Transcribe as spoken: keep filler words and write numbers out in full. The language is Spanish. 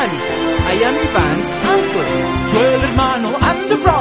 Van. I am Van's uncle. Yo el hermano, I'm the brother.